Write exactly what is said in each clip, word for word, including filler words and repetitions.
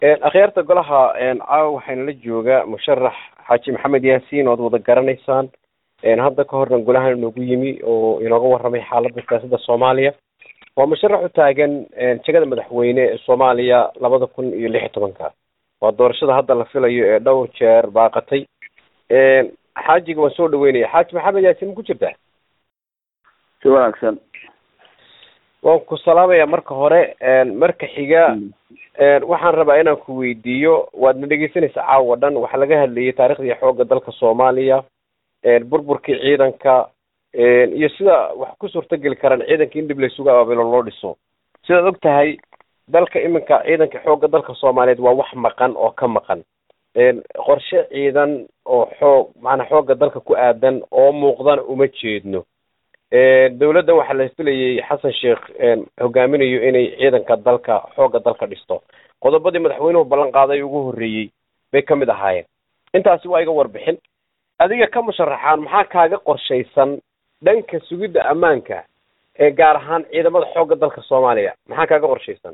akhyaarta golaha caawa waxayna la joogaa musharax xaaji maxamed yaasiin ood wada garanaysaan hadda ka horna golahan inoogu yimi oo inooga warramay xaaladda siyaasadda soomaaliya. waa musharax u taagan jegada madaxweyne ee soomaaliya labada kun iyo lix iyo tobanka. waa doorashada hadda la filayo ee dhowr jeer baaqatay. xaajiga waan soo dhaweynaya. xaaji maxamed yaasiin ma ku jirtaa? si wanaagsan. waan ku salaamaya marka hore. marka xiga waxaan rabaa inaan ku weydiiyo, waadna dhegeysanaysa caawa dhan waxaa laga hadlayay taariikhdii xoogga dalka soomaaliya, burburkii ciidanka iyo sida wax ku suurtageli karaan ciidanka in dib laysuga abaabilo loo dhiso. sidaad og tahay dalka iminka ciidanka xoogga dalka soomaaliyeed waa wax maqan oo ka maqan. qorshe ciidan oo xoog macnaa xoogga dalka ku aadan oo muuqdana uma jeedno. dawladdan waxaa la filayay xasan sheekh hogaaminayo inay ciidanka dalka xoogga dalka dhisto. qodobadii madaxweynuhu ballan qaaday ugu horreeyey bay ka mid ahaayeen. intaasi waa iga warbixin. adiga ka musharaxaan maxaa kaaga qorshaysan dhanka sugidda ammaanka ee gaar ahaan ciidamada xoogga dalka soomaaliya maxaa kaaga qorshaysan?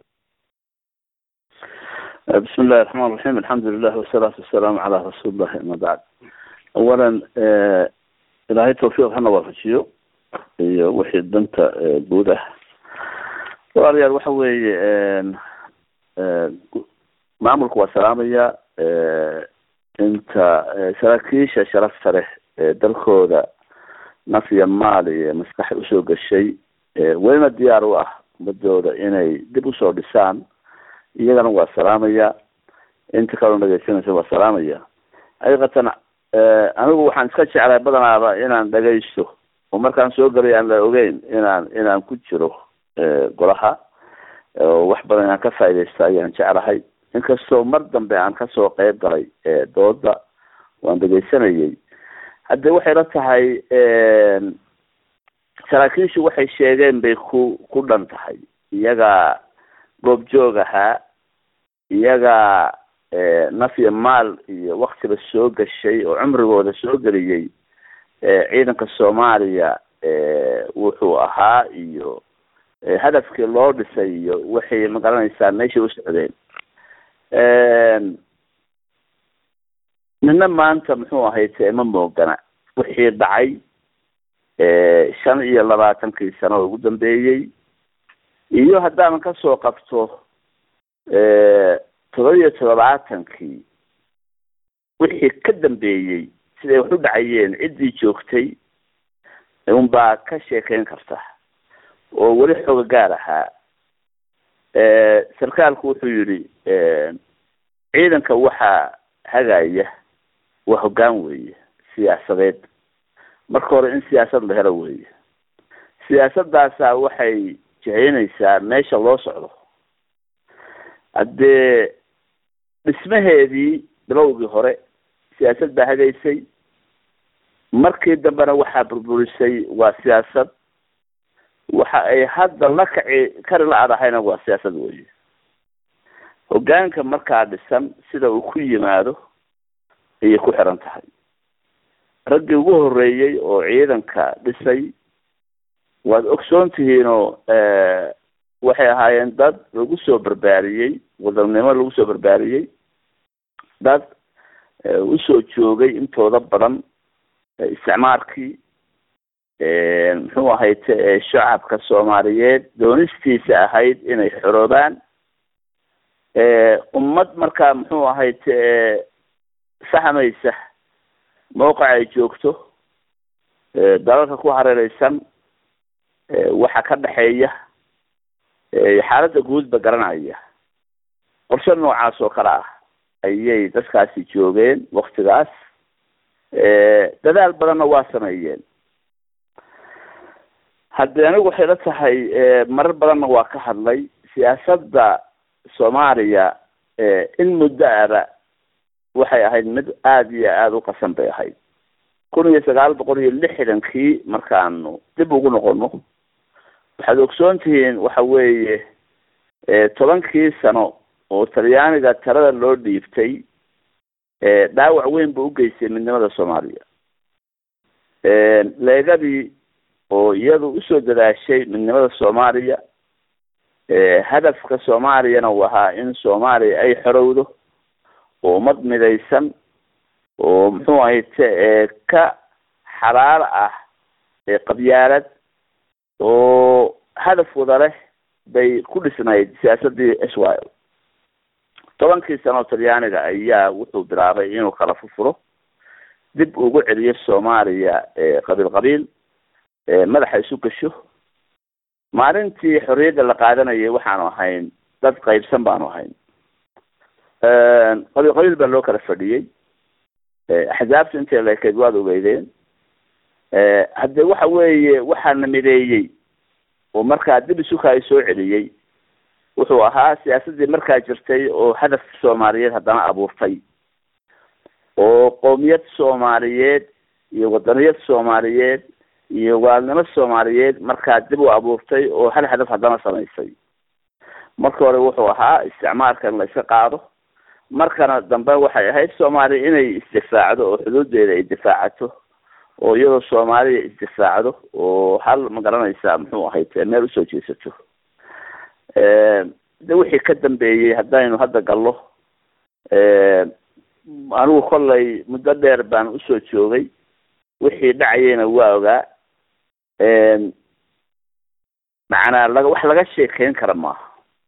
بسم الله الرحمن الرحيم الحمد لله والصلاة والسلام على رسول الله أما بعد. أولا إلهي توفيق حنا وفشيو وحي دنتا بوده واريال وحوي معمولك وسلامية انت شراكيش شرف فرح دلكودا نفي مالي مسكح أسوق الشيء وين الديار واه بدودا إني دبو صور لسان iyagana waa salaamaya inta kaloo dhageysanaysa waa salaamaya. ayqatan anigu waxaan iska jeclay badanaaba inaan dhageysto oo markaan soo galay aan la ogeyn inaan inaan ku jiro golaha wax badan aan ka faa'iideysto ayaan jeclahay. inkastoo mar dambe aan kasoo qayb galay dooda waan dhageysanayay. hadda waxay la tahay saraakiishu waxay sheegeen bay ku ku dhan tahay. iyaga goobjoog ahaa, iyaga nafya maal iyo waktiba soo gashay oo cumrigooda soo geliyey ciidanka soomaaliya wuxuu ahaa iyo hadafkii loo dhisay iyo waxay magaranaysaa meeshay u socdeen. nina maanta muxuu ahayte ma moogana wixii dhacay shan iyo labaatankii sano ugu dambeeyey iyo haddaanan kasoo qabto todoba iyo todobaatankii wixii ka dambeeyey siday wax u dhacayeen ciddii joogtay unbaa ka sheekeyn karta oo weli xooga gaar ahaa. sarkaalku wuxuu yidhi ciidanka waxaa hagaya waa hoggaan weeye siyaasadeed. marka hore in siyaasad la helo weeye. siyaasadaasaa waxay jihaynaysaa meesha loo socdo. haddee dhismaheedii bilowgii hore siyaasad baa hagaysay, markii dambena waxaa burburisay waa siyaasad. waxa ay hadda la kaci kari la adahayna waa siyaasad weeye. hoggaanka markaa dhisan sida uu ku yimaado ayay ku xiran tahay. raggii ugu horreeyey oo ciidanka dhisay waad ogsoon tihiinoo waxay ahaayeen dad lagu soo barbaariyey, wadannimo lagu soo barbaariyey, dad usoo joogay intooda badan isticmaalkii muxuu ahayte shacabka soomaaliyeed doonistiisa ahayd inay xoroobaan. ummad markaa muxuu ahayte saxmaysa mawqac ay joogto, dalalka ku hareereysan waxa ka dhexeeya xaaladda guudba garanaya. qorshe noocaas oo kale ah ayay dadkaasi joogeen waktigaas. dadaal badanna waa sameeyeen. haddii anigu waxay la tahay marar badanna waa ka hadlay siyaasadda soomaaliya in muddo ara waxay ahayd mid aada iyo aada u qasan bay ahayd. kun iyo sagaal boqol iyo lixdankii markaanu dib ugu noqono waxaad ogsoon tihiin waxa weeye tobankii sano oo talyaaniga talada loo dhiibtay dhaawac weyn buu ugeystay midnimada soomaaliya. leegadii oo iyadu usoo dadaashay midnimada soomaaliya hadafka soomaaliyana uu ahaa in soomaaliya ay xorowdo oo ummad midaysan oo muxuu ahayte ka xalaal ah qabyaalad oo hadaf wada leh bay ku dhisnayd siyaasadii s y l tobankii sano talyaaniga ayaa wuxuu bilaabay inuu kala furfuro dib ugu celiyo soomaaliya qabiil qabiil madaxa isu gasho maalintii xorriyadda la qaadanayay waxaanu ahayn dad qaybsan baanu ahayn qabiil qabiil baa loo kala fadhiyey axzaabta intay lekeed waad ogeydeen hadde waxa weeye waxaana mideeyey oo markaa dib isuka ay soo celiyey wuxuu ahaa siyaasadii markaa jirtay oo hadaf soomaaliyeed haddana abuurtay oo qowmiyad soomaaliyeed iyo wadaniyad soomaaliyeed iyo waalnimo soomaaliyeed markaa dib u abuurtay oo hal hadaf haddana samaysay marka hore wuxuu ahaa isticmaalka in la iska qaado markana dambe waxay ahayd soomaaliya inay isdifaacdo oo xuduudeeda ay difaacato oo iyadoo soomaaliya isdifaacdo oo hal ma garanaysaa muxuu ahayd meel usoo jeesato de wixii ka dambeeyey haddaynu hadda gallo anigu kollay muddo dheer baan usoo joogay wixii dhacayeyna waa ogaa macnaa laga wax laga sheekeyn kara maaha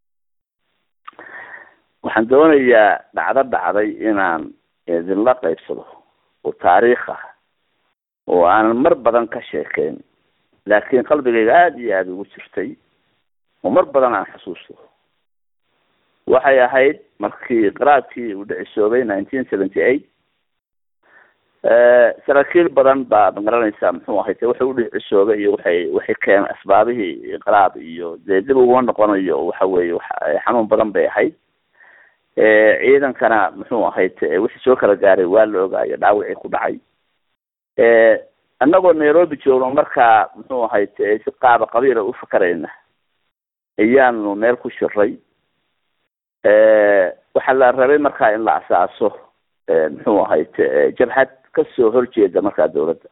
waxaan doonayaa dhacdo dhacday inaan idinla qaybsado oo taariikh ah oo aanan mar badan ka sheekeyn laakiin qalbigayga aada iyo aada ugu jirtay oo mar badan aan xusuusto waxay ahayd markii qaraadkii uu dhicisoobay nineteen seventy eight saraakiil badan baa magaranaysaa muxuu ahayte waxay u dhicisoobay iyo waxay waxay keen asbaabihii qaraad iyo dee dib uguma noqonayo waxa weeye xanuun badan bay ahayd ciidankana muxuu ahayte wixii soo kala gaaray waa la ogaayo dhaawacii ku dhacay annagoo nairobi joogno markaa muxuu ahayte si qaaba qabiila u fakarayna ayaanu meel ku shiray waxaa la rabay markaa in la asaaso muxuu ahayte jabhad kasoo horjeeda markaa dawladda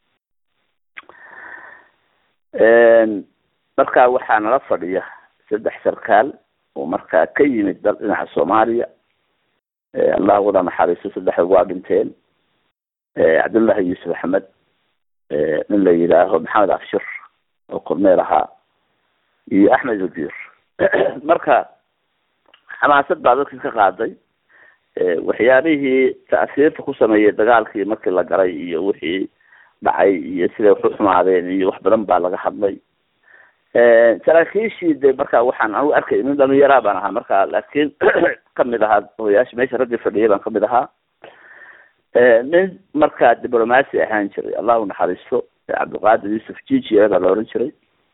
markaa waxaa nala fadhiya saddex sarkaal oo markaa ka yimid dal dhinaca soomaaliya allah wada naxariiso saddexda waa dhinteen cabdullahi yuusuf axmed nin la yidhaaho maxamed afshir oo korneel ahaa iyo axmed wajiir marka xamaasad baa dadkii ka qaaday waxyaabihii ta'siirta ku sameeyey dagaalkii markii la galay iyo wixii dhacay iyo siday wax u xumaadeen iyo wax badan baa laga hadlay saraakiishii de markaa waxaan anigu arkay nin dhalinyaraa baan ahaa markaa laakiin kamid ahaa odayaasha meesha raggii fadhiyay baan kamid ahaa nin markaa diblomaasi ahaan jiray allah u naxariisto cabdiqaadir yuusuf jijiya baa la oran jiray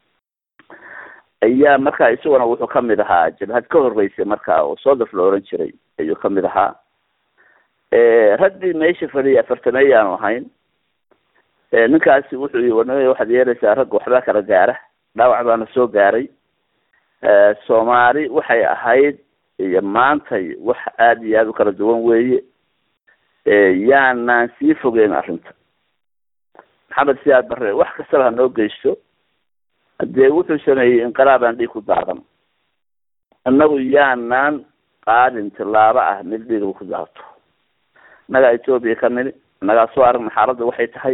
ayaa markaa isaguna wuxuu kamid ahaa jabhad ka horeysay markaa oo soodaf la oran jiray ayuu kamid ahaa raggii meesha fadhiyay afartameeyaanu ahayn ninkaasi wuxuu yii warnimada waxaad yeelaysaa ragga waxbaa kala gaara dhaawac baana soo gaaray soomaali waxay ahayd iyo maantay wax aada iyo aada u kala duwan weeye yaanaan sii fogeyn arrinta maxamed siyaad barre wax kastaba ha noo geysto hadee wuxuu sameeyey inqilaabaan dhiig ku daadan innagu yaanaan qaadin tilaabo ah mid dhiigba ku daato innagaa etoobiya ka nini innagaa soo aragna xaaladda waxay tahay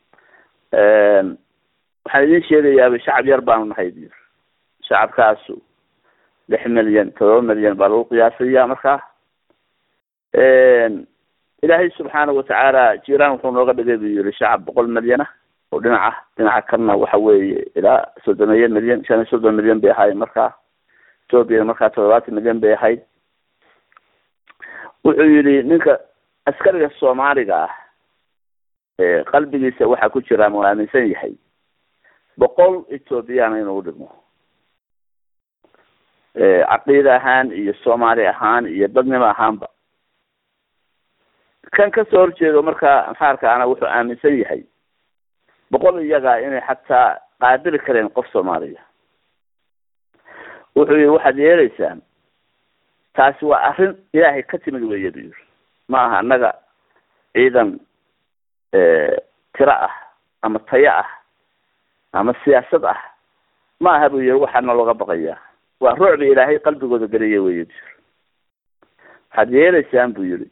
waxaan idin sheegayaaba shacab yar baanu nahay dir shacabkaasu lix milyan todoba milyan baa lagu qiyaasaya markaa ilaahay subxaana watacaala jiiraan wuxuu nooga dhigay buu yihi shacab boqol milyan ah oo dhinaca dhinaca kana waxa weeye ilaa soddomeeyo milyan shan iyo soddon milyan bay ahayd markaa etoobiya markaa toddobaatan milyan bay ahayd wuxuu yihi ninka askariga soomaaliga ah qalbigiisa waxaa ku jira ma aaminsan yahay boqol ethoobiyaana inuu dhigmo caqiida ahaan iyo soomaali ahaan iyo dadnimo ahaanba kan kasoo horjeedo markaa maxaarkaana wuxuu aaminsan yahay boqol iyaga inay xataa qaabili kareen qof soomaaliya wuxuu yihi waxaad yeelaysaan taasi waa arrin ilaahay ka timid weeye buu yiri ma aha annaga ciidan tiro ah ama tayo ah ama siyaasad ah ma aha buu yihi waxaana looga baqayaa waa ruucbi ilaahay qalbigooda geliya weeye waxaad yeelaysaan buu yidhi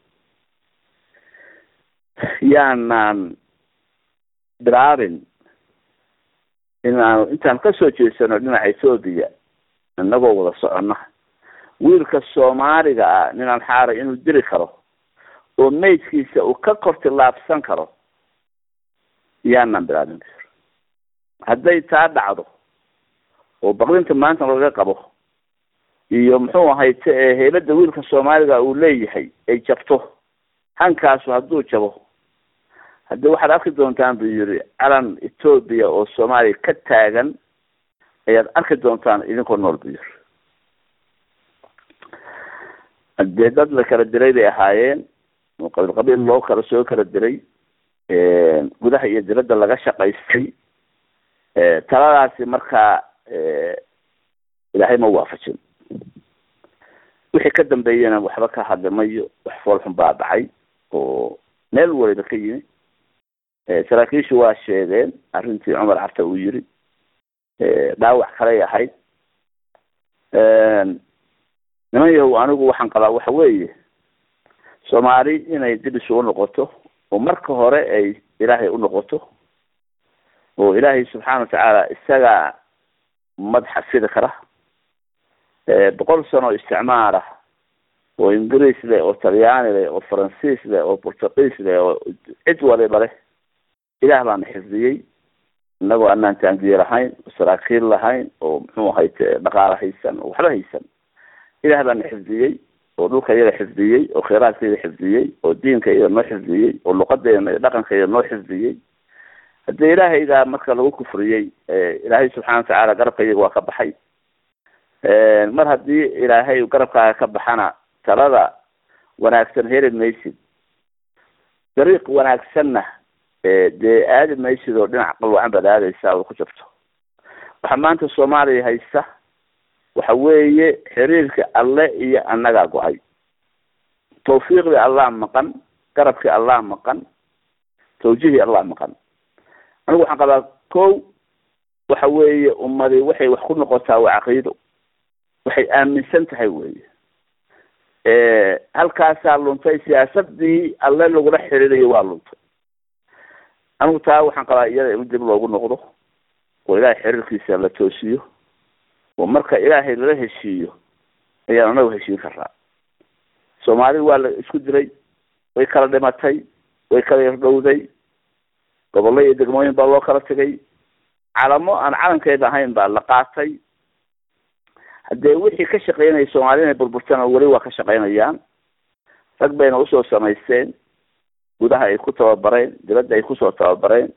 yaanaan bilaabin inaanu intaan kasoo jeesano dhinaca Ethiopia annagoo wada soconna wiilka Soomaaliga ah ninaan xaaray inuu diri karo oo meydkiisa uu ka korti laabsan karo yaanaan bilaabin hadday taa dhacdo oo baqlinta maanta laga qabo iyo muxuu ahayd heelada wiilka Soomaaliga uu leeyahay ay jabto hankaasu hadduu jabo haddii waxaad arki doontaan buu yiri calan Ethiopia oo Soomaaliya ka taagan ayaad arki doontaan idinkoo nool buu yiri haddii dad la kala diray bay ahaayeen oo qabiil qabiil loo kala soo kala diray gudaha iyo dibadda laga shaqaystay taladaasi markaa ilaahay ma waafajin wixii ka dambeeyana waxba ka hadlamayo wax fool xun baa dhacay oo meel waliba ka yimi saraakiishu waa sheegeen arrintii Cumar Carta uu yiri dhaawac kale ahayd niman yahow anigu waxaan qabaa waxa weeye Soomaali inay dib isu noqoto oo marka hore ay ilaahay u noqoto oo ilaahay subxaanahu wa ta'ala isaga madaxa sida kara boqol sano isticmaara oo Ingiriis leh oo Talyaani leh oo Faransiis leh oo Portugiis leh oo cid waliba leh ilaah baan xifdiyay inagoo annaan taangiir ahayn saraakiil lahayn oo muxuu ahayd dhaqaale haysan oo waxba haysan ilaah baan xifdiyay oo dhulka iyaga xifdiyay oo khayraadkeeda xifdiyay oo diinka iyaga noo xifdiyay oo luqadeena iyo dhaqankeeda noo xifdiyay haddii ilaahayga marka lagu kufriyay ilaahay subxaanahu wa ta'ala garabka iyaga waa ka baxay mar haddii ilaahay garabkaaga ka baxana talada wanaagsan heli maysid dariiq wanaagsanna dee aadi maysid oo dhinac qalwacan baad aadaysaa oo ku jabto waxaa maanta Soomaaliya haysta waxa weeye xiriirka alle iyo annaga go'ay tawfiiqda Allah maqan garabka Allah maqan tawjihi Allah maqan anigu waxaan qabaa kow waxa weeye ummadii waxay wax ku noqotaa waa caqiido waxay aaminsan tahay weeye ee halkaasaa luntay siyaasadii alle lagula xiriiriyay waa luntay anigu taa waxaan qabaa iyada in dib loogu noqdo oo ilaahay xiriirkiisa la toosiyo oo marka ilaahay lala heshiiyo ayaan anagu heshiin karaa Soomaali waa la isku diray way kala dhimatay way kala yardowday gobollo iyo degmooyin baa loo kala tagay calamo aan calankeeda ahayn baa la qaatay haddee wixii ka shaqeynaya Soomaalina burburtana wali waa ka shaqeynayaan rag bayna usoo samaysteen gudaha ay ku tababareen dibadda ay kusoo tababareen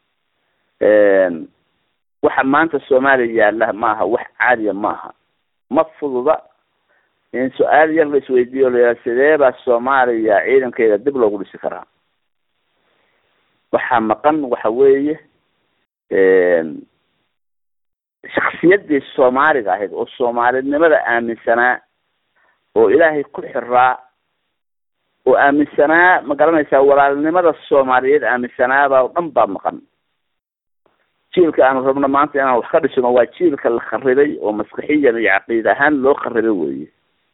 waxa maanta Soomaaliya yaalla maaha wax caadiya maaha ma fududa in su'aal yar la isweydiiyo la sidee baa Soomaaliya ciidankeeda dib loogu dhisi karaa waxa maqan waxa weeye shakhsiyadii Soomaaliga ahayd oo Soomaalinimada aaminsanaa oo ilaahay ku xiraa oo aaminsanaa ma garanaysaa walaalnimada Soomaaliyeed aaminsanaaba dhan baa maqan jiilka aan rabno maanta inaan wax ka dhisno waa jiilka la kharibay oo maskaxiyan iyo caqiid ahaan loo kharibay weeye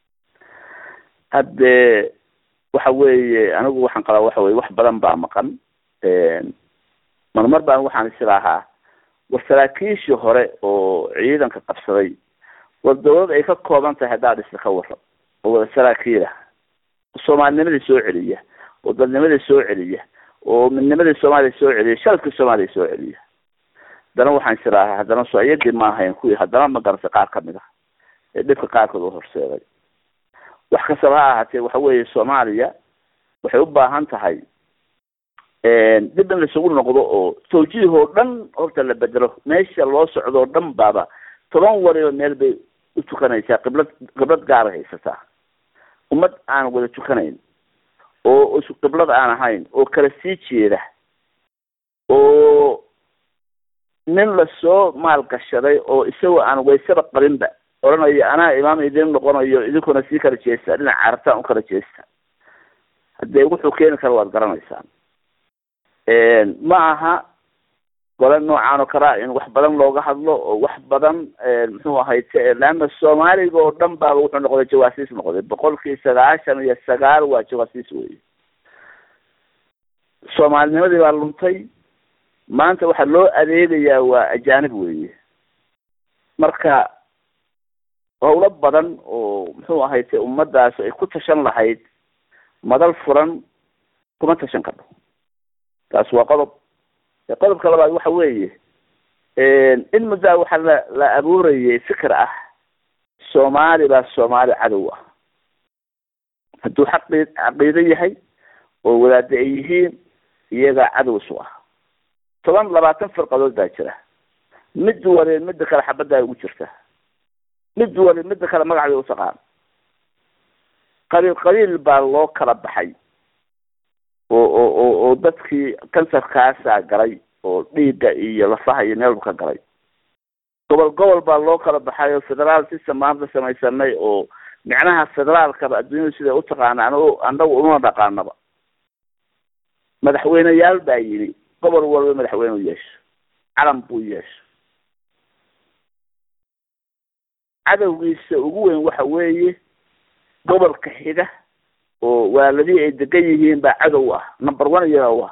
hadde waxa weeye anigu waxaan qabaa waxa weeye wax badan baa maqan marmar baan waxaan islaahaa war saraakiishii hore oo ciidanka qabsaday war dawlad ay ka kooban tahay haddaa dhisa ka warrab oo wada saraakiila Soomaalinimadii soo celiya oo dadnimadii soo celiya oo midnimadii Soomaaliya soo celiya shalka Soomaaliya soo celiya dana waxaan islaahaa haddana sooyadii ma ahayn kuwii haddana ma gartay qaar ka mid ah ee dhibka qaarkood u horseeday wax kasta ha ahaatee waxa weeye Soomaaliya waxay u baahan tahay dib in la isugu noqdo oo tawjiih oo dhan horta la bedelo meesha loo socdo dhan baaba toban wariyo meel bay u tukanaysaa qiblad qiblad gaar haysataa ummad aan wada tukanayn oo isu qiblad aan ahayn oo kala sii jeeda oo nin la soo maal gashaday oo isagoo aan weysaba qarinba oranayo anaa imaam idin noqonayo idinkuna sii kala jeesta dhinaca carabtaan u kala jeesta haddee wuxuu keeni kara waad garanaysaan ma aha gole noocaan oo kalea in wax badan looga hadlo oo wax badan muxuu ahayte laana soomaaliga oo dhan baaba wuxuu noqday jawaasiis noqday boqolkii sagaashan iyo sagaal waa jawaasiis wey. soomaalinimadii baa luntay, maanta waxaa loo adeegayaa waa ajaanib weeye. marka howlo badan oo muxuu ahayte ummadaas ay ku tashan lahayd madal furan kuma tashan karno. taas waa qodob. qodobka labaad waxa weeye in muddaa waxaa la la abuurayay fikir ah soomaali baa soomaali cadow ah. hadduu xaqi caqiido yahay oo wadaada ay yihiin iyagaa cadows u ah. toban labaatan firqadood baa jira, mid wali midda kale xabaddaa ugu jirta, mid wali midda kale magacday u taqaan. qabiil qabiil baa loo kala baxay oo oo oo oo dadkii kansarkaasaa galay oo dhiigga iyo lafaha iyo neelbu ka galay. gobol gobol baa loo kala baxay oo federaal system maanta samaysanay oo micnaha federaalkaba adduunyadu siday u taqaana anagu annagu uma dhaqaanaba. madaxweyneyaal baa yidhi gobol walba madaxweyne u yeesho, calan buu yeesho. cadowgiisa ugu weyn waxa weeye gobolka xiga oo waaladii ay degan yihiin baa cadow ah, number one iyaga u ah.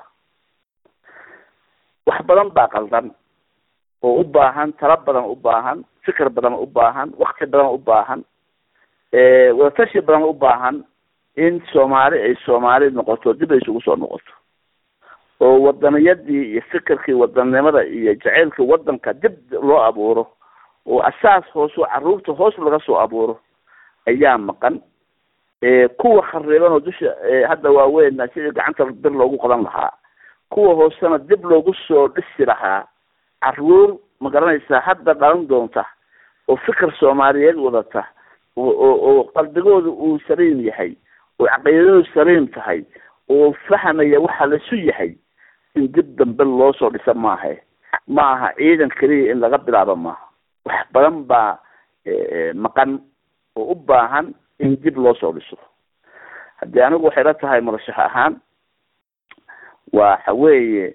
wax badan baa qaldan oo u baahan tala badan u baahan fikir badan u baahan wakti badan u baahan wadatashi badan u baahan in soomaali ay soomaali noqoto, dib ay isugu soo noqoto oo wadaniyadii iyo fikirkii wadanimada iyo jaceylkii wadanka dib loo abuuro oo asaas hoos caruurta hoos laga soo abuuro ayaa maqan. kuwa khariban oo dusha hadda waaweyn sidii gacanta bir loogu qaban lahaa, kuwa hoosena dib loogu soo dhisi lahaa. caruur ma garanaysaa hadda dhalan doonta oo fikir soomaaliyeed wadata oo oo qalbigooda uu saliim yahay oo caqiidadu saliim tahay oo fahmaya waxa la isu yahay, in dib dambe loo soo dhisa maaha maaha ciidan keliya in laga bilaabo maaha. wax badan baa maqan oo u baahan in dib loo soo dhiso. haddii anigu waxay la tahay murashax ahaan waxa weeye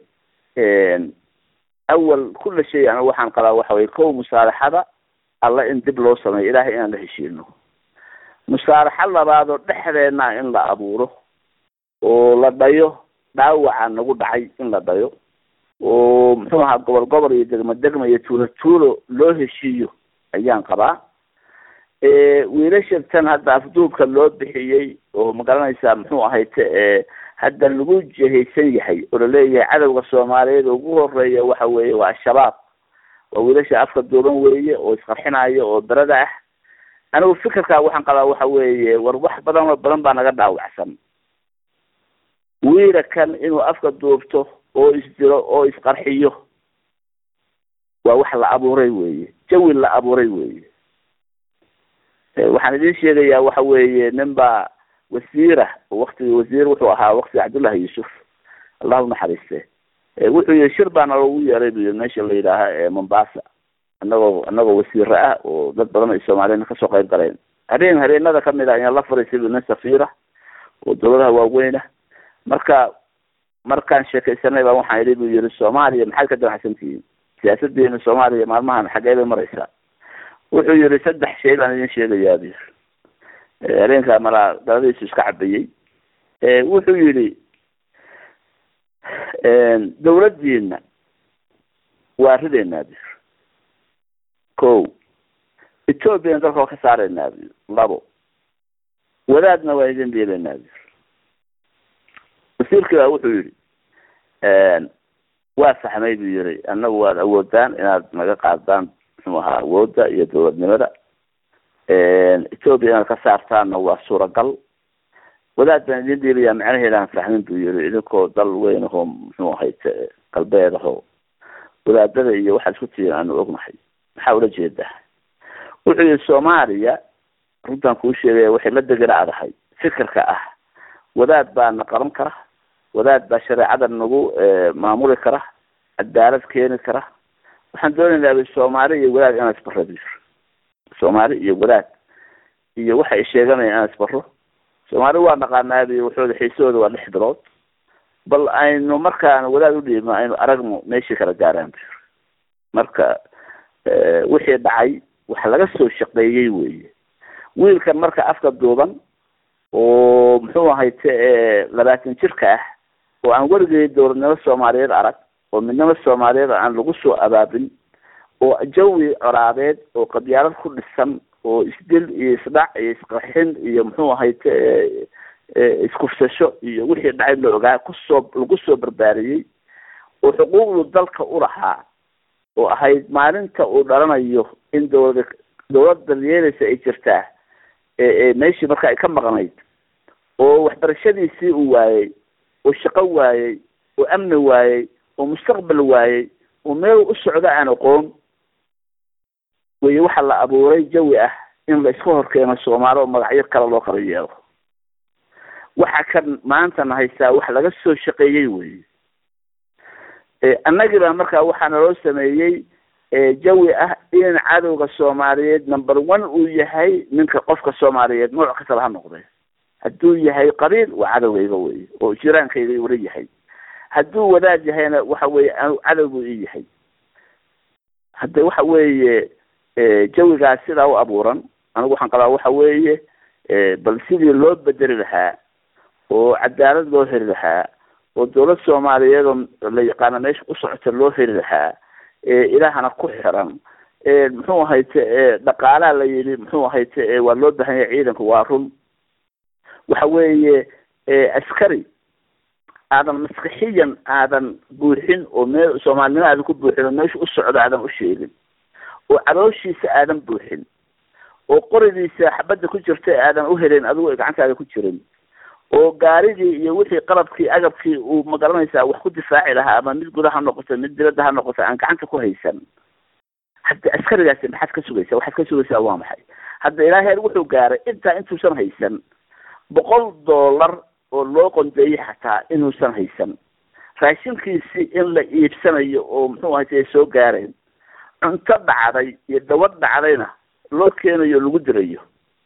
awal kulla shay anigu waxaan qabaa waxa weye kow musaalaxada alla in dib loo sameeyo, ilaahay inaan la heshiino. musaalaxa labaadoo dhexdeena in la abuuro oo la dhayo dhaawaca nagu dhacay, in la dhayo oo muxuu ahaa gobol gobol iyo degmo degmo iyo tuulo tuulo loo heshiiyo ayaan qabaa. wiilasha tan hadda afduubka loo bixiyey oo magaranaysaa muxuu ahayte hadda lagu jehaysan yahay oo laleeyahay cadowga soomaaliyeed ugu horeeya waxa weeye waa al-shabaab. waa wiilasha afka duuban weeye oo isqarxinaya oo darada ah. anigu fikirkaa waxaan qabaa waxa weeye war wax badan oo badan baa naga dhaawacsan. wiila kan inuu afka duubto oo isdilo oo isqarxiyo waa wax la abuuray weeye, jawi la abuuray weeye. waxaan idin sheegayaa waxa weeye nin baa wasiira waqtigii wasiir wuxuu ahaa waqtiga cabdullahi yuusuf allahu naxariiste. wuxuu yihi shir baana loogu yeeray bu meesha la yidhaaha mombasa, anagoo anagoo wasiiro ah oo dad badan ay soomaaliyana kasoo qayb galeen. habeen habeenada kamid ah ayaan la fariisay nin safiira oo dawladaha waaweyna. marka markaan sheekaysanay baa waxaan idhi bu yihi soomaaliya maxaad ka damacsan tihiin? siyaasadeena soomaaliya maalmahan xagee bay maraysaa? wuxuu yihi saddex shay baan idin sheegayaa bu yiri. habeenkaa malaa daladiisu iska cabayey. wuxuu yihi dawladdiina waa rideynaa bu yiri. ko ethoobiana dalka waa ka saaraynaa bu yiri. labo wadaadna waa idin dhiibaynaa bu yiri. wasiirkii baa wuxuu yihi waa fahmay bu yiri, annagu waad awoodaan inaad naga qaadaan muxuu ahaa awoodda iyo dawladnimada. ethoobia inaad ka saartaanna waa suuragal. wadaad baan idin dhiibayaa macnaheedaan fahmin buu yiri, idinkoo dal weyn ahoo muxuu ahayte galbeed ahoo wadaadada iyo waxaad isku tihiin aanu ognahay, maxaa ula jeedaa? wuxuu yihi soomaaliya runtaan kuu sheegaya waxay la deganaadahay fikirka ah wadaad baa na qaban kara, wadaad baa shareecada nagu maamuli kara, cadaalad keeni kara. waxaan doonaynaa soomaali iyo wadaad inaan isbaro bu yiri. soomaali iyo wadaad iyo waxa ay sheeganayaan inaan isbaro. soomaali waa naqaanaa bu wuxuuda xiisahooda waa lix bilood. bal aynu markaan wadaad u dhiibno aynu aragno meeshii kala gaaraan marka wixii dhacay waxa laga soo shaqeeyey weeye wiilkan marka afka duuban oo muxuu ahay labaatan jirka ah oo aan warigay dowladnimo Soomaaliyeed arag oo midnimo Soomaaliyeed aan lagu soo abaabin oo jawi coraadeed oo qabyaalad ku dhisan oo isdil iyo isdhac iyo isqaxin iyo muxuu ahay iskufsasho iyo wixii dhacay la ogaa ku soo lagu soo barbaariyay oo xuquuqdu dalka u lahaa oo ahayd maalinta uu dhalanayo in dowladda dowladda yeelaysa ay jirtaa ee meeshii marka ay ka maqnayd oo waxbarashadiisii uu waayay oo shaqo waayay oo amni waayay oo mustaqbal waayay oo meel u socdo aan aqoon way waxa la abuuray jawi ah in la isku horkeeno Soomaali oo magacyo kala loo kala yeelo waxa kan maanta haysta wax laga soo shaqeeyay weey ee annaga marka waxa naloo sameeyay ee jawi ah in cadawga Soomaaliyeed number one uu yahay ninka qofka Soomaaliyeed nooc kasta ha noqday hadduu yahay qabiil waa cadawga weey oo jiraankayga wada yahay hadduu wadaad yahayna waxa weey cadawgu yahay hadda waxa weeye jawigaas sida u abuuran anigu waxaan qabaa waxa weeye bal sidii loo bedeli lahaa oo cadaalad loo heli lahaa oo dowlad Soomaaliyeed oo la yaqaan meesha u socota loo heli lahaa ee ilaahana ku xiran ee muxuu ahay dhaqaalaha la yiri muxuu ahay waa loo baahan yahay ciidanku waa run waxa weeye askari aadan maskaxiyan aadan buuxin oo meel Soomaalnimo aadan ku buuxin meesha u socdo aadan u sheegin oo calooshiisa aadan buuxin oo qoridiisa xabada ku jirta aadan u helin adigu gacantaada ku jirin oo gaarigii iyo wixii qalabkii agabkii uu magaranaysa wax ku difaaci lahaa ama mid gudaha noqoto mid dibadda ha noqoto aan gacanta ku haysan hadda askarigaasi maxaad ka sugaysaa waxaad ka sugaysaa waa maxay hadda ilaahay wuxuu gaaray inta intuusan haysan boqol dollar oo loo qondeeyay xataa inuusan haysan raashinkiisi in la iibsanayo oo muxuu ahayd soo gaareen cunto dhacday iyo dawad dhacdayna loo keenayo lagu dirayo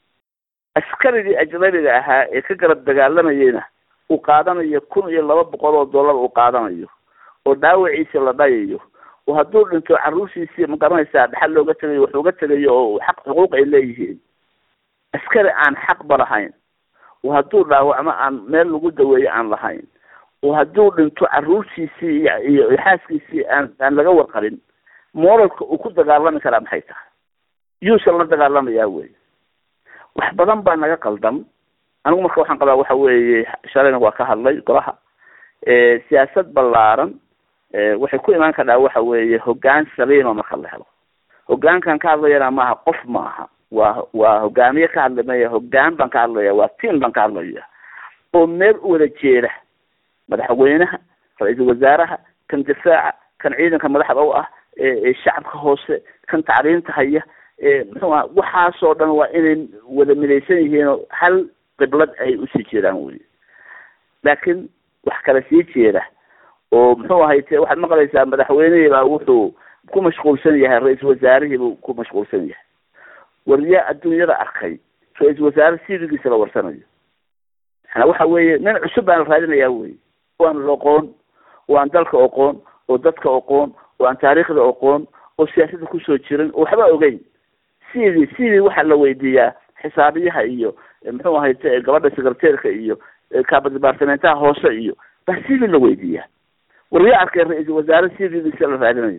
askarigii ajnabiga ahaa ee ka garab dagaalamayayna uu qaadanayo kun iyo laba boqol oo dollar uu qaadanayo oo dhaawaciisa la dhayayo oo hadduu dhinto caruurtiisii ma garanaysaa dhaxal looga tagayo wax uga tagayo oo xaq xuquuq ay leeyihiin askari aan xaq ba lahayn oo hadduu dhaawacmo aan meel lagu daweeyo aan lahayn oo hadduu dhinto caruurtiisii iyo xaaskiisii aan aan laga warqabin moralka uu ku dagaalami karaa maxay tahay yuusan la dagaalamayaa wey wax badan baa naga qaldan anigu marka waxaan qabaa waxa weeye shalayna waa ka hadlay golaha ee siyaasad ballaaran ee waxay ku imaan kartaa waxa weeye hoggaan saliima marka la helo hoggaankan ka hadlayana maaha qof maaha waa waa hoggaamiye ka hadlamaya hoggaan baan ka hadlaya waa team baan ka hadlaya oo meel u wada jeeda madaxweynaha ra'iisul wasaaraha kan difaaca kan ciidanka madaxda u ah ee shacabka hoose kan tacliinta haya muxuu ah waxaasoo dhan waa inay wada midaysan yihiin hal qiblad ay u sii jeedaan wey laakiin wax kala sii jeeda oo muxuu ahay waxaad maqlaysaa madaxweynihii baa wuxuu ku mashquulsan yahay ra-iisul wasaarihii buu ku mashquulsan yahay wariyaa adduunyada arkay ra-iisul wasaare sidigiisa la warsanayo yani waxa weeye nin cusub baan la raadinayaa wey oo aan la oqoon oo aan dalka oqoon oo dadka oqoon oo aan taariikhda oqoon oo siyaasadda kusoo jirin oo waxba ogeyn sidii sidii waxaa la weydiiyaa xisaabiyaha iyo muxuu ahay gabadha secretaryka iyo kaaba departamentaha hoose iyo baa sidii la weydiiyaa wariyaa arkay ra-iisul wasaare sidiisa la raadinayo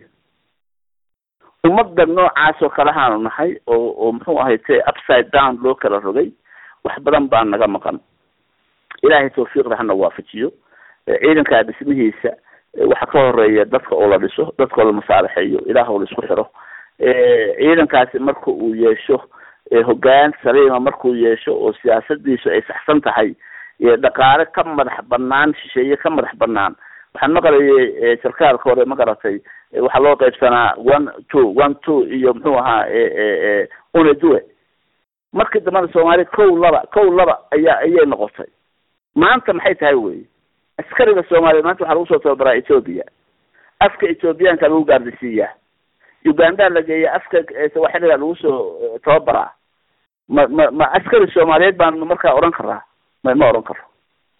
ummadda noocaas oo kale haanu nahay oo oo muxuu ahay upside down loo kala rogay wax badan baa naga maqan ilaahay tawfiiqda hana waafajiyo ciidanka dhismihiisa waxa ka horeeya dadka oo la dhiso dadka oo la masaalaxeeyo ilaah oo la isku xiro ee ciidankaasi marka uu yeesho hoggaan saliima markuu yeesho oo siyaasadiisu ay saxsan tahay ee dhaqaale ka madax banaan shisheeye ka madax banaan waxaan maqlayay sarkaalka hore ma garatay waxa loo qaybsanaa one two one two iyo muxuu ahaa ee una duwe markii dambana Soomaali kow laba kow laba ayaa ayay noqotay maanta maxay tahay wey askariga Soomaaliyeed maanta waxa lagu soo tababaraa Ethiopia afka Ethiopianka lagu gaardisiiyaa Uganda la geeyay afka Soomaaliga lagu soo tababaraa ma ma ma askari Soomaaliyeed baan markaa oran karaa ma ma oran karo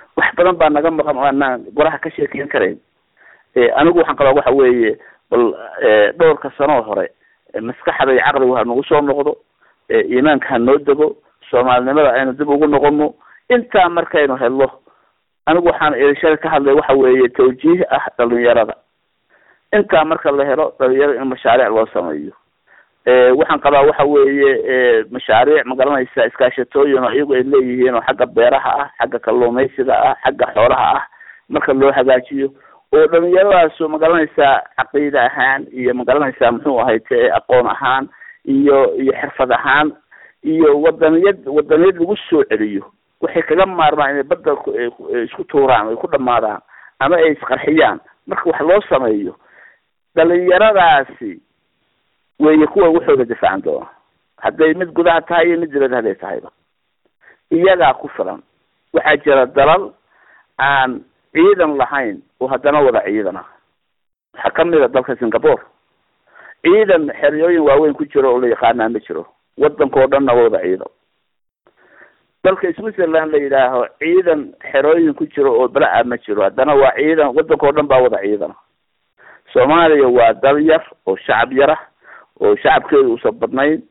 wax badan baa naga maqan oo aanaan golaha ka sheekeyn karayn anigu waxaan qabaa waxa weeye bal dhowrka sano hore maskaxda iyo caqliga waxa nagu soo noqdo iimaanka ha noo dego soomaalinimada aynu dib ugu noqono intaa markaynu helno anigu waxaan irshada ka hadlay waxa weeye tawjiih ah dhalinyarada intaa marka la helo dhalinyaro in mashaariic loo sameeyo waxaan qabaa waxa weeye mashaariic magaranaysa iskaashatooyin oo iyagu ay leeyihiin oo xagga beeraha ah xagga kalluumaysiga ah xagga xoolaha ah marka loo hagaajiyo oo dhalinyaradaas magaranaysa caqiida ahaan iyo magaranaysa muxuu ahayd aqoon ahaan iyo iyo xirfad ahaan iyo wadaniyad wadaniyad lagu soo celiyo waxay kaga maarmaan inay badda isku tuuraan ay ku dhamaadaan ama ay isqarxiyaan marka wax loo sameeyo dhalinyaradaasi weeye kuwa waxooda difaacan doona hadday mid gudaha tahay iyo mid dibadda hadday tahayba iyagaa ku filan waxaa jira dalal aan ciidan lahayn oo haddana wada ciidana waxaa kamid a dalka singapore ciidan xeryooyin waaweyn ku jiro oo la yaqaanaa ma jiro wadankao dhanna wada ciidan dalka switzerland la yidhaaho ciidan xerooyin ku jiro oo bala-a ma jiro haddana waa ciidan wadankao dhan baa wada ciidana soomaaliya waa dal yar oo shacab yara oo shacabkeeda uusan badnayn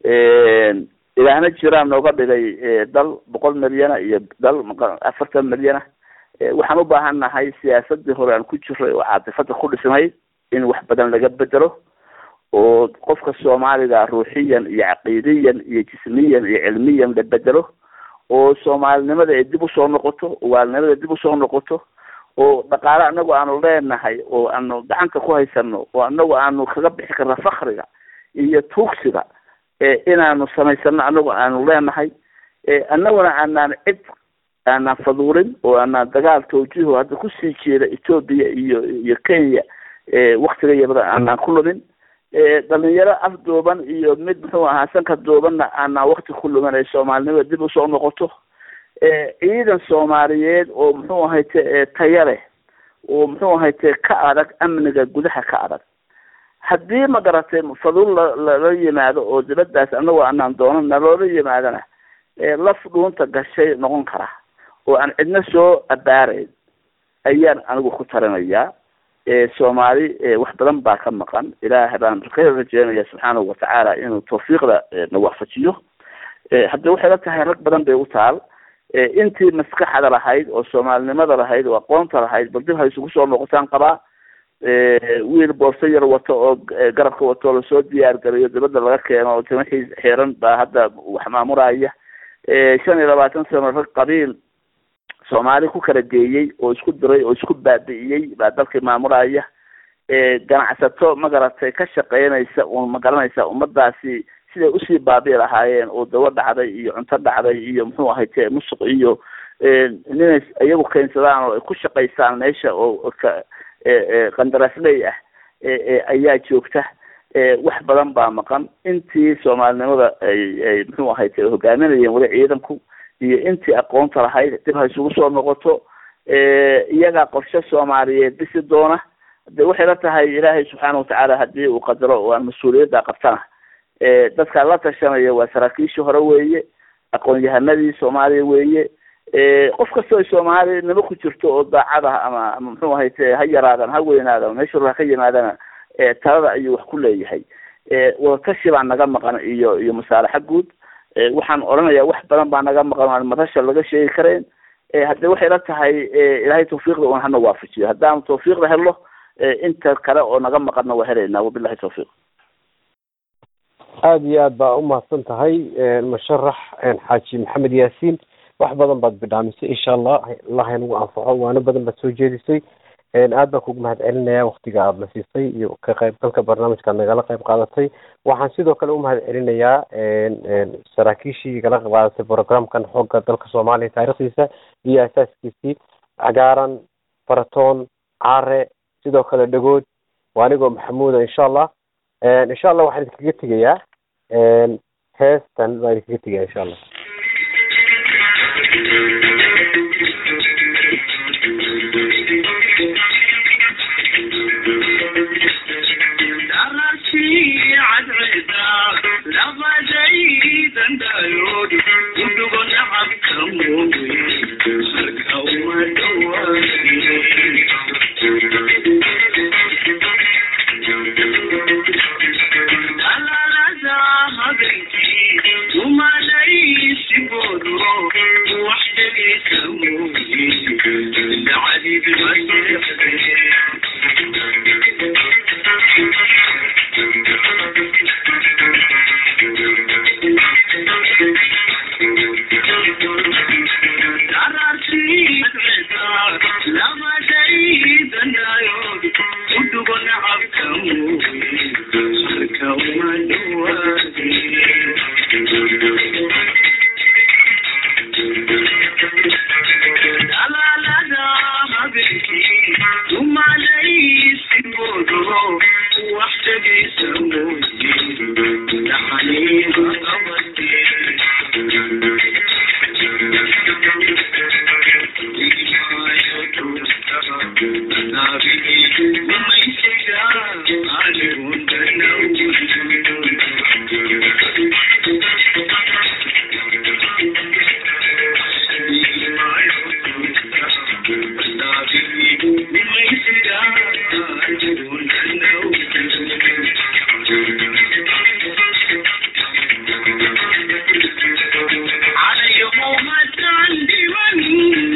ilaahna jiraan nooga dhigay dal boqol milyana iyo dal afartan milyana waxaan u baahan nahay siyaasadii hore aan ku jiray oo caatifada ku dhisnayd in wax badan laga bedelo oo qofka soomaaliga ruuxiyan iyo caqiidiyan iyo jismiyan iyo cilmiyan la bedelo oo soomaalinimada ay dib usoo noqoto waalnimada dib usoo noqoto oo dhaqaale anagu aanu leenahay oo aanu gacanta ku haysano oo anagu aanu kaga bixi karna fakriga iyo tuugsiga inaanu samaysano anagu aanu leenahay anaguna aanaan cid aanaan faduulin oo aanaan dagaal tawjiiho hadda kusii jeeda ethoopia iyo iyo kenya waktiga yabada aanaan ku lumin dhalinyaro afduuban iyo mid muxuu ahaa sanka duubanna aanaan wakti ku lumin ay soomaalinimada dib usoo noqoto ciidan soomaaliyeed oo muxuu ahayte taya leh oo muxuu ahayte ka adag amniga gudaha ka adag haddii ma garatay faduul lala yimaado oo dibadaas anagoo aanaan doonana loola yimaadana laf dhuunta gashay noqon kara oo aan cidna soo abaarayn ayaan anigu ku tarinayaa soomaali wax badan baa ka maqan ilaah baan ka rajeynaya subxaanahu watacaala inuu tawfiiqda na waafajiyo hadda waxay la tahay rag badan bay u taal intii maskaxda lahayd oo soomaalinimada lahayd oo aqoonta lahayd bal dib ha isugu soo noqotaan qabaa wiil boorso yar wato oo garabka wato lasoo diyaar garayo dibadda laga keeno oo timixii xiran baa hadda wax maamulaya shan iyo labaatan sano rag qabiil soomaali ku kala geeyey oo isku diray oo isku baabi'iyey baa dalkii maamulaya ganacsato magaratay ka shaqeynaysa un magaranaysa ummadaasi siday usii baabi'i lahaayeen oo dawo dhacday iyo cunto dhacday iyo muxuu ahayte musuq iyo ninay iyagu keensadaan oo ay ku shaqaysaan meesha oo qandaraasley ah ayaa joogta wax badan baa maqan intii soomaalinimada ay ay muxuu ahayte hogaaminayeen weli ciidanku iyo intii aqoonta lahayd dib ha isugu soo noqoto iyagaa qorshe soomaaliyeed bisi doona de waxay la tahay ilaahay subxaana watacaala hadii uu qadaro oo aan mas-uuliyadda qabtana dadka la tashanaya waa saraakiishii hore weeye aqoon-yahanadii soomaaliya weeye qof kastoo soomaali nima ku jirto oo daacada ama ama muxuu ahayte ha yaraadan ha weynaadan meesha ha ka yimaadana talada ayuu wax ku leeyahay wadatashi baa naga maqan iyo iyo masaalaxa guud waxaan oranayaa wax badan baa naga maqan aan madasha laga sheegi karayn hadde waxay la tahay ilaahay tawfiiqda un hana waafajiyo haddaanu tawfiiqda helno inta kale oo naga maqanna waa helaynaa wabilahi tawfiiq aada iyo aad baa umahadsan tahay musharax xaaji maxamed yaasiin wax badan baad bidhaamisay insha allah allah inagu anfaco waano badan baad soo jeedisay aad baan kugu mahad celinaya waktiga aada na siisay iyo ka qaybgalka barnaamijka nagala qayb qaadatay waxaan sidoo kale umahad celinayaa saraakiishii kala qayb qaadatay programkan xooga dalka soomaaliya taariikhdiisa iyo asaaskiisii cagaaran faratoon caare sidoo kale dhagood waa anigoo maxamuuda insha allah insha allah waxaan idinkaga tegayaa heestan baan idinkaga tegaya insha allah Don't على يوم التعليم